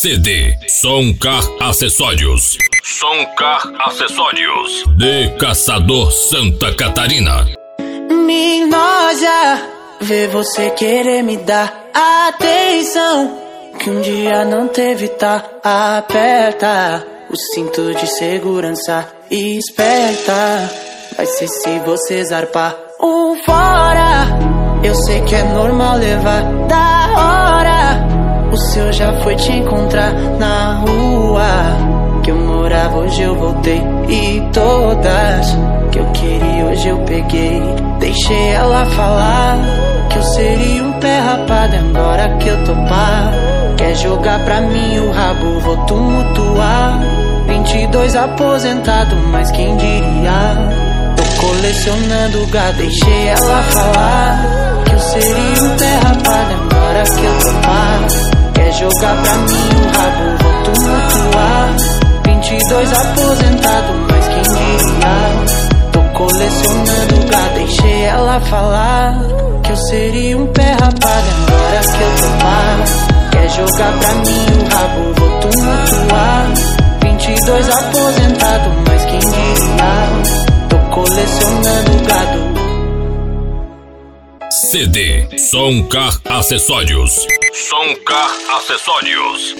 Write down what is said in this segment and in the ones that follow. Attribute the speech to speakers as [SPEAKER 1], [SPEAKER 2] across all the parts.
[SPEAKER 1] CD Som Car Acessórios. Som Car Acessórios de Caçador, Santa Catarina.
[SPEAKER 2] Me enoja ver você querer me dar atenção que um dia não teve, tá? Aperta o cinto de segurança e esperta. Vai ser se você zarpar fora. Eu sei que é normal levar da hora. O seu já foi te encontrar na rua que eu morava, hoje eu voltei. E todas que eu queria, hoje eu peguei. Deixei ela falar que eu seria um pé rapado. Agora que eu topar, quer jogar pra mim o rabo, vou tumultuar. 22 aposentado, mas quem diria? Tô colecionando gado. Deixei ela falar que eu seria um pé rapado. Agora que eu topar, quer jogar pra mim o rabo, vou tumultuar. 22 aposentado, mas quem diria? Tô colecionando gado. Deixei ela falar que eu seria um pé rapado. Agora que eu topar, quer jogar pra mim o rabo, vou tumultuar. 22 aposentado, mas quem diria? Tô colecionando gado.
[SPEAKER 1] CD Som Car Acessórios. Som Car Acessórios.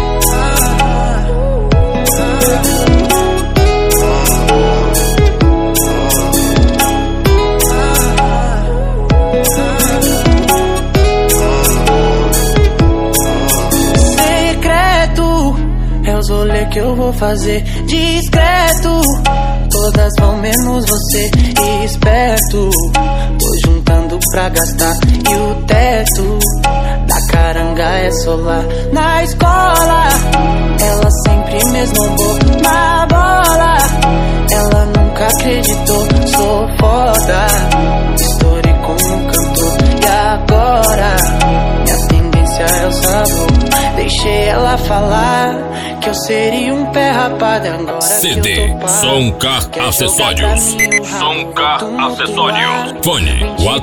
[SPEAKER 2] Secreto é os rolê que eu vou fazer discreto. Todas vão menos você, esperto. Tô juntando pra gastar e o teto da caranga é solar. Na escola, ela sempre me esnobou na bola. Ela nunca acreditou, sou foda. Estourei como cantor e agora minha tendência é o sabor. Deixei ela falar que eu seria um pé rapado. Agora
[SPEAKER 1] CD Som Car Acessórios. Som Car Acessórios. Fone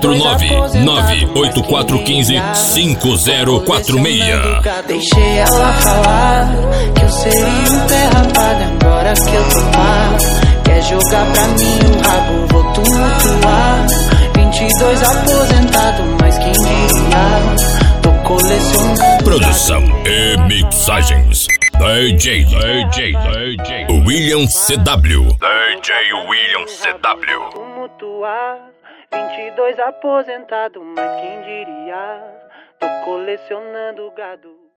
[SPEAKER 1] 49984155046.
[SPEAKER 2] Deixei ela falar que eu seria um pé rapado. Agora que eu topar, quer jogar pra mim o rabo, vou tumultuar. 22 aposentado, mas quem diria? Tô colecionando.
[SPEAKER 1] Produção e mixagens DJ William CW. DJ William CW.
[SPEAKER 2] Tumultuar, 22 aposentado, mas quem diria? Tô colecionando gado.